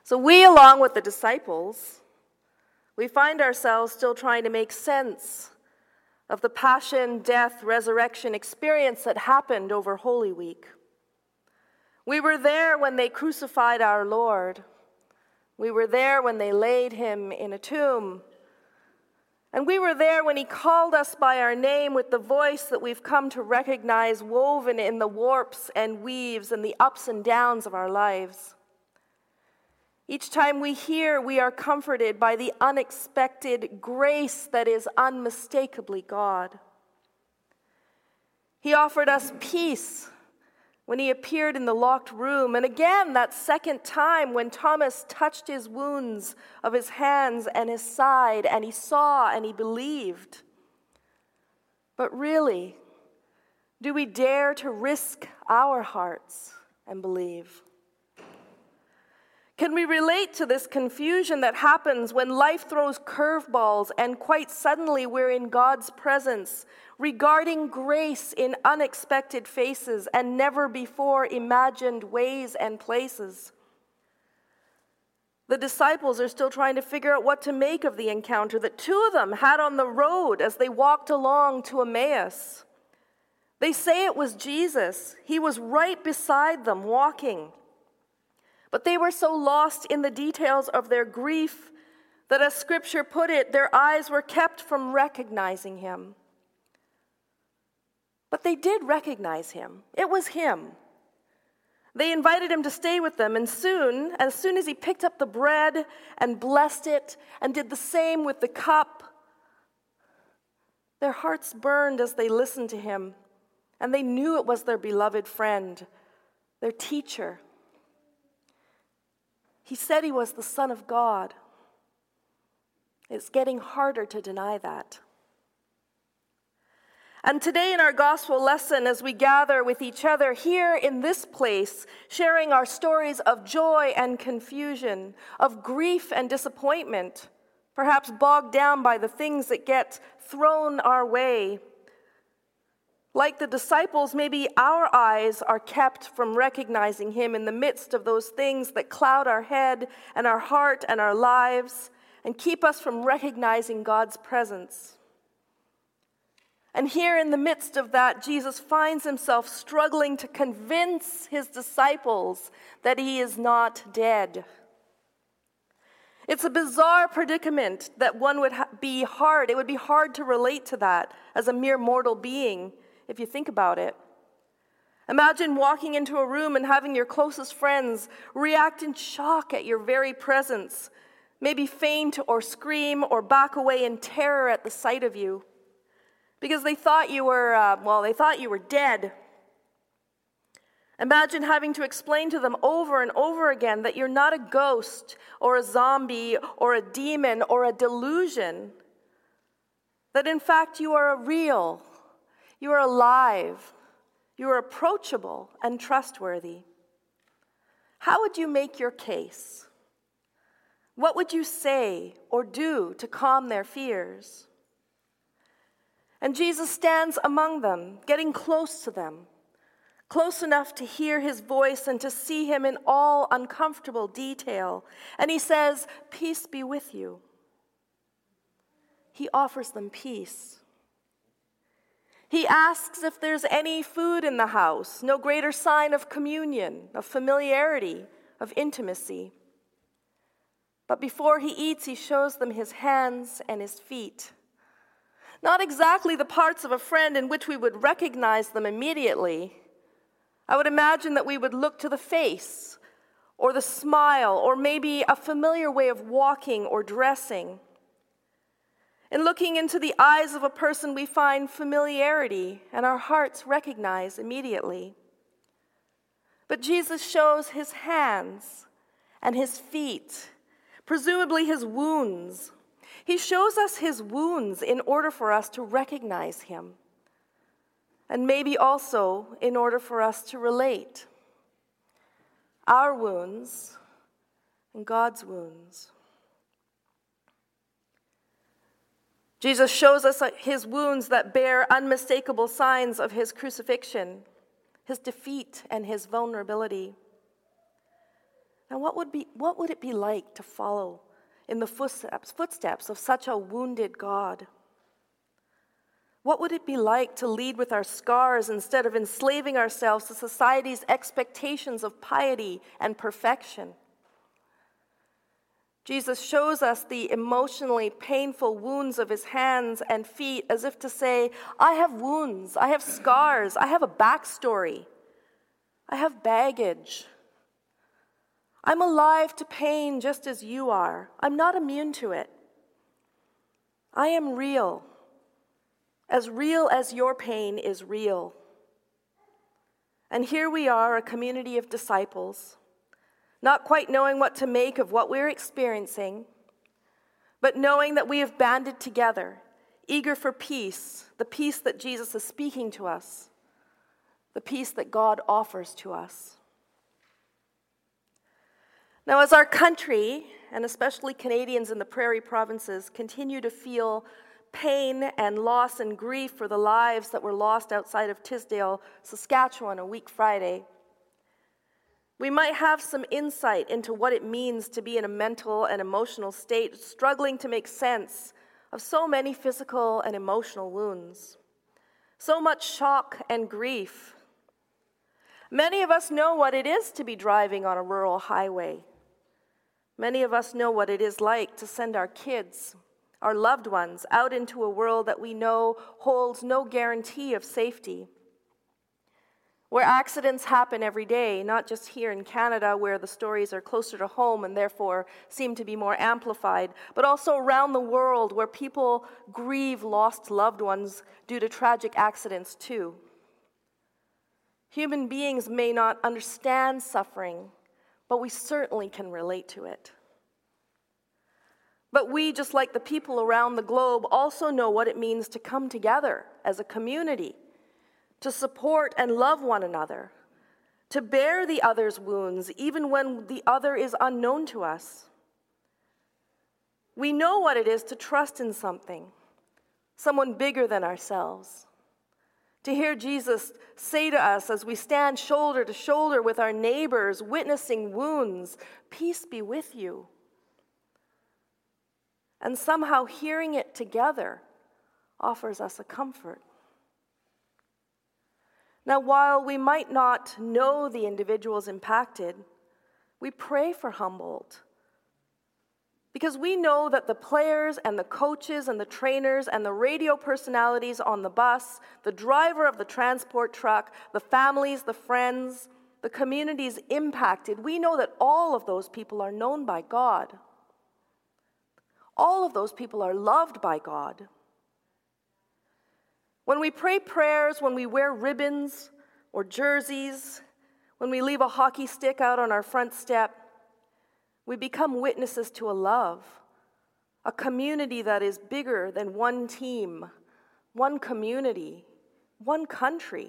So we, along with the disciples, we find ourselves still trying to make sense of the passion, death, resurrection experience that happened over Holy Week. We were there when they crucified our Lord. We were there when they laid him in a tomb. And we were there when he called us by our name with the voice that we've come to recognize woven in the warps and weaves and the ups and downs of our lives. Each time we hear, we are comforted by the unexpected grace that is unmistakably God. He offered us peace when he appeared in the locked room, and again that second time when Thomas touched his wounds of his hands and his side, and he saw and he believed. But really, do we dare to risk our hearts and believe? Can we relate to this confusion that happens when life throws curveballs and quite suddenly we're in God's presence, regarding grace in unexpected faces and never before imagined ways and places? The disciples are still trying to figure out what to make of the encounter that two of them had on the road as they walked along to Emmaus. They say it was Jesus. He was right beside them walking. But they were so lost in the details of their grief that, as Scripture put it, their eyes were kept from recognizing him. But they did recognize him. It was him. They invited him to stay with them, and as soon as he picked up the bread and blessed it and did the same with the cup, their hearts burned as they listened to him, and they knew it was their beloved friend, their teacher. He said he was the Son of God. It's getting harder to deny that. And today in our gospel lesson, as we gather with each other here in this place, sharing our stories of joy and confusion, of grief and disappointment, perhaps bogged down by the things that get thrown our way, like the disciples, maybe our eyes are kept from recognizing him in the midst of those things that cloud our head and our heart and our lives and keep us from recognizing God's presence. And here in the midst of that, Jesus finds himself struggling to convince his disciples that he is not dead. It's a bizarre predicament that one would be hard. It would be hard to relate to that as a mere mortal being, if you think about it. Imagine walking into a room and having your closest friends react in shock at your very presence, maybe faint or scream or back away in terror at the sight of you, because they thought you were dead. Imagine having to explain to them over and over again that you're not a ghost or a zombie or a demon or a delusion, that in fact you are real. You are alive. You are approachable and trustworthy. How would you make your case? What would you say or do to calm their fears? And Jesus stands among them, getting close to them, close enough to hear his voice and to see him in all uncomfortable detail. And he says, "Peace be with you." He offers them peace. He asks if there's any food in the house, no greater sign of communion, of familiarity, of intimacy. But before he eats, he shows them his hands and his feet. Not exactly the parts of a friend in which we would recognize them immediately. I would imagine that we would look to the face, or the smile, or maybe a familiar way of walking or dressing. In looking into the eyes of a person, we find familiarity, and our hearts recognize immediately. But Jesus shows his hands and his feet, presumably his wounds. He shows us his wounds in order for us to recognize him, and maybe also in order for us to relate. Our wounds and God's wounds. Jesus shows us his wounds that bear unmistakable signs of his crucifixion, his defeat, and his vulnerability. Now, what would it be like to follow in the footsteps of such a wounded God? What would it be like to lead with our scars instead of enslaving ourselves to society's expectations of piety and perfection? Jesus shows us the emotionally painful wounds of his hands and feet as if to say, I have wounds, I have scars, I have a backstory, I have baggage. I'm alive to pain just as you are. I'm not immune to it. I am real as your pain is real. And here we are, a community of disciples, not quite knowing what to make of what we're experiencing, but knowing that we have banded together, eager for peace, the peace that Jesus is speaking to us, the peace that God offers to us. Now, as our country, and especially Canadians in the prairie provinces, continue to feel pain and loss and grief for the lives that were lost outside of Tisdale, Saskatchewan, a week Friday, we might have some insight into what it means to be in a mental and emotional state, struggling to make sense of so many physical and emotional wounds, so much shock and grief. Many of us know what it is to be driving on a rural highway. Many of us know what it is like to send our kids, our loved ones, out into a world that we know holds no guarantee of safety, where accidents happen every day, not just here in Canada, where the stories are closer to home and therefore seem to be more amplified, but also around the world where people grieve lost loved ones due to tragic accidents too. Human beings may not understand suffering, but we certainly can relate to it. But we, just like the people around the globe, also know what it means to come together as a community, to support and love one another, to bear the other's wounds, even when the other is unknown to us. We know what it is to trust in something, someone bigger than ourselves. To hear Jesus say to us as we stand shoulder to shoulder with our neighbors, witnessing wounds, peace be with you. And somehow hearing it together offers us a comfort. Now, while we might not know the individuals impacted, we pray for Humboldt. Because we know that the players and the coaches and the trainers and the radio personalities on the bus, the driver of the transport truck, the families, the friends, the communities impacted, we know that all of those people are known by God. All of those people are loved by God. When we pray prayers, when we wear ribbons or jerseys, when we leave a hockey stick out on our front step, we become witnesses to a love, a community that is bigger than one team, one community, one country.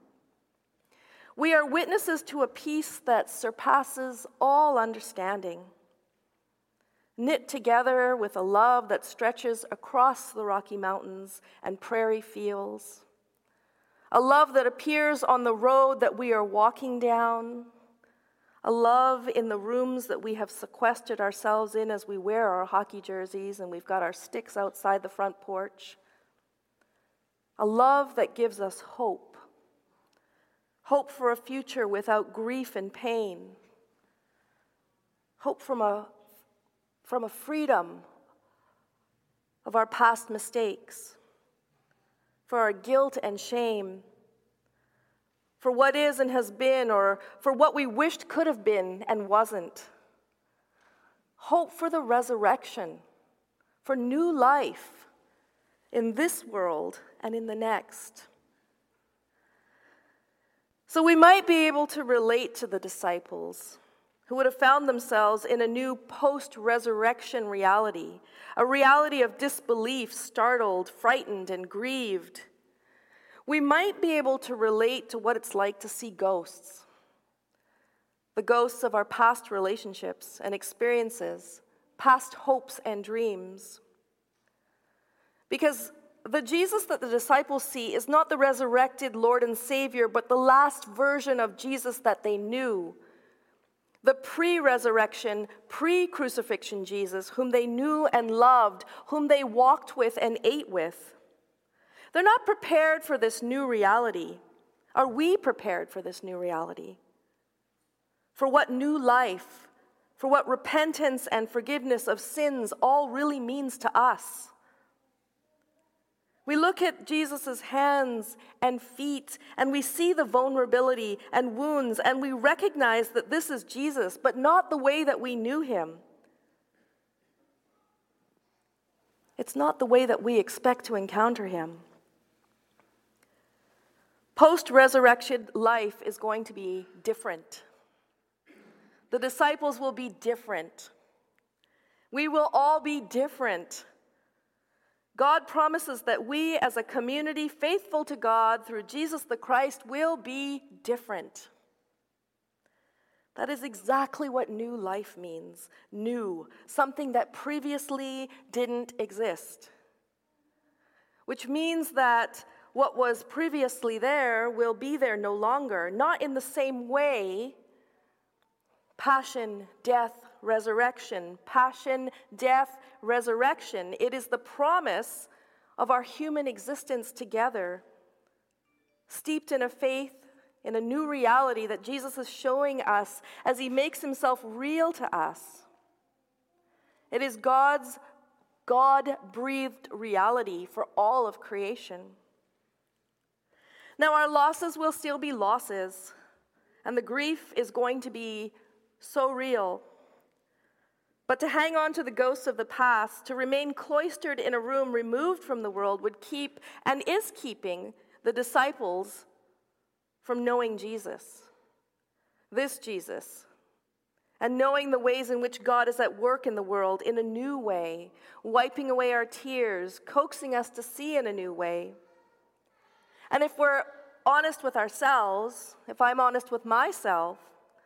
We are witnesses to a peace that surpasses all understanding, knit together with a love that stretches across the Rocky Mountains and prairie fields, a love that appears on the road that we are walking down, a love in the rooms that we have sequestered ourselves in as we wear our hockey jerseys and we've got our sticks outside the front porch. A love that gives us hope. Hope for a future without grief and pain. Hope from a freedom of our past mistakes, for our guilt and shame, for what is and has been, or for what we wished could have been and wasn't. Hope for the resurrection, for new life in this world and in the next. So we might be able to relate to the disciples who would have found themselves in a new post-resurrection reality, a reality of disbelief, startled, frightened, and grieved. We might be able to relate to what it's like to see ghosts, the ghosts of our past relationships and experiences, past hopes and dreams. Because the Jesus that the disciples see is not the resurrected Lord and Savior, but the last version of Jesus that they knew. The pre-resurrection, pre-crucifixion Jesus, whom they knew and loved, whom they walked with and ate with. They're not prepared for this new reality. Are we prepared for this new reality? For what new life, for what repentance and forgiveness of sins all really means to us? We look at Jesus' hands and feet, and we see the vulnerability and wounds, and we recognize that this is Jesus, but not the way that we knew him. It's not the way that we expect to encounter him. Post-resurrection life is going to be different. The disciples will be different. We will all be different. God promises that we as a community faithful to God through Jesus the Christ will be different. That is exactly what new life means. New, something that previously didn't exist. Which means that what was previously there will be there no longer, not in the same way. Passion, death, resurrection. Passion, death, resurrection. It is the promise of our human existence together, steeped in a faith, in a new reality that Jesus is showing us as he makes himself real to us. It is God's God-breathed reality for all of creation. Now, our losses will still be losses, and the grief is going to be so real. But to hang on to the ghosts of the past, to remain cloistered in a room removed from the world, would keep and is keeping the disciples from knowing Jesus, this Jesus, and knowing the ways in which God is at work in the world in a new way, wiping away our tears, coaxing us to see in a new way. And if we're honest with ourselves, if I'm honest with myself,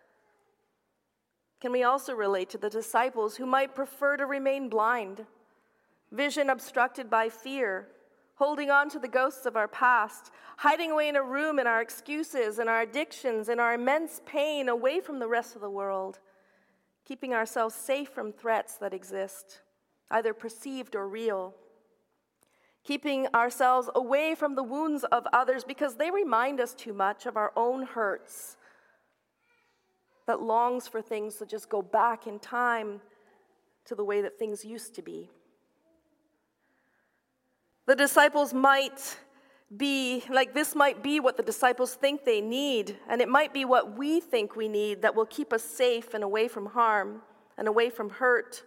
can we also relate to the disciples who might prefer to remain blind, vision obstructed by fear, holding on to the ghosts of our past, hiding away in a room in our excuses and our addictions and our immense pain away from the rest of the world, keeping ourselves safe from threats that exist, either perceived or real, keeping ourselves away from the wounds of others because they remind us too much of our own hurts, that longs for things to just go back in time to the way that things used to be. The disciples might be, this might be what the disciples think they need, and it might be what we think we need that will keep us safe and away from harm and away from hurt.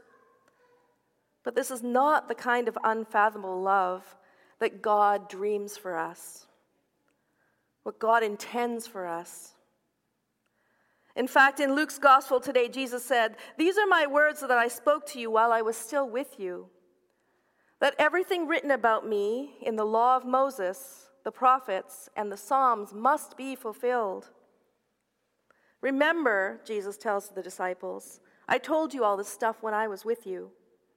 But this is not the kind of unfathomable love that God dreams for us, what God intends for us. In fact, in Luke's gospel today, Jesus said, "These are my words that I spoke to you while I was still with you, that everything written about me in the law of Moses, the prophets, and the Psalms must be fulfilled." Remember, Jesus tells the disciples, I told you all this stuff when I was with you.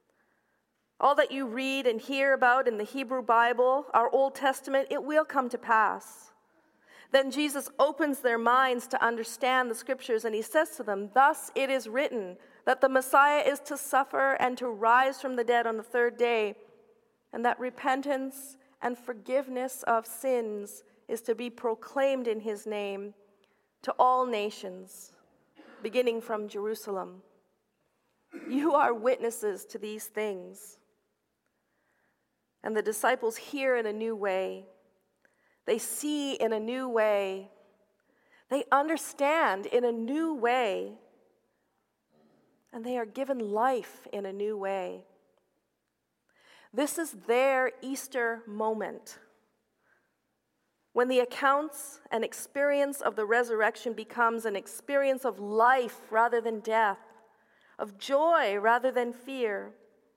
All that you read and hear about in the Hebrew Bible, our Old Testament, it will come to pass. Then Jesus opens their minds to understand the scriptures, and he says to them, "Thus it is written that the Messiah is to suffer and to rise from the dead on the third day, and that repentance and forgiveness of sins is to be proclaimed in his name to all nations, beginning from Jerusalem. You are witnesses to these things." And the disciples hear in a new way. They see in a new way. They understand in a new way. And they are given life in a new way. This is their Easter moment, when the accounts and experience of the resurrection becomes an experience of life rather than death, of joy rather than fear.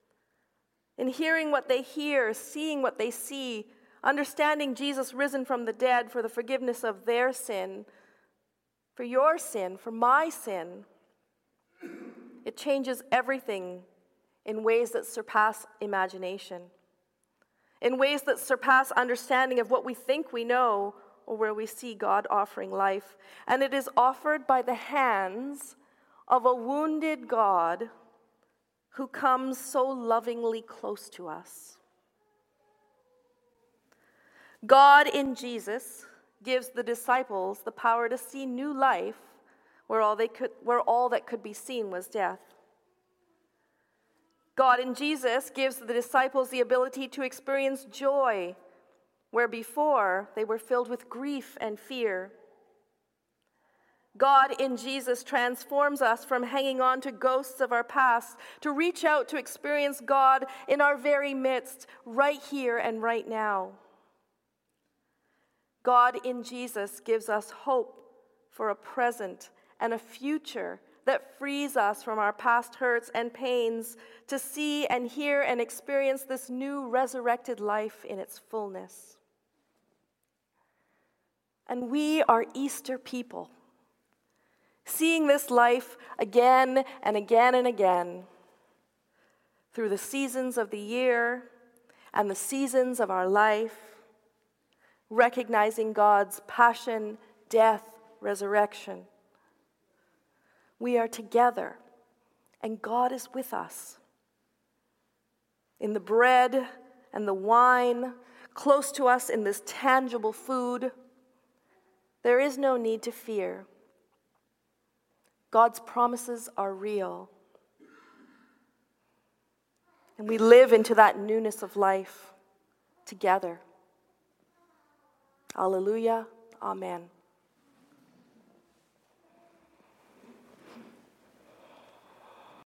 In hearing what they hear, seeing what they see, understanding Jesus risen from the dead for the forgiveness of their sin, for your sin, for my sin, it changes everything in ways that surpass imagination, in ways that surpass understanding of what we think we know or where we see God offering life. And it is offered by the hands of a wounded God who comes so lovingly close to us. God in Jesus gives the disciples the power to see new life where all that could be seen was death. God in Jesus gives the disciples the ability to experience joy where before they were filled with grief and fear. God in Jesus transforms us from hanging on to ghosts of our past to reach out to experience God in our very midst, right here and right now. God in Jesus gives us hope for a present and a future that frees us from our past hurts and pains to see and hear and experience this new resurrected life in its fullness. And we are Easter people, seeing this life again and again and again through the seasons of the year and the seasons of our life, recognizing God's passion, death, resurrection. We are together, and God is with us. In the bread and the wine, close to us in this tangible food, there is no need to fear. God's promises are real. And we live into that newness of life together. Alleluia. Amen.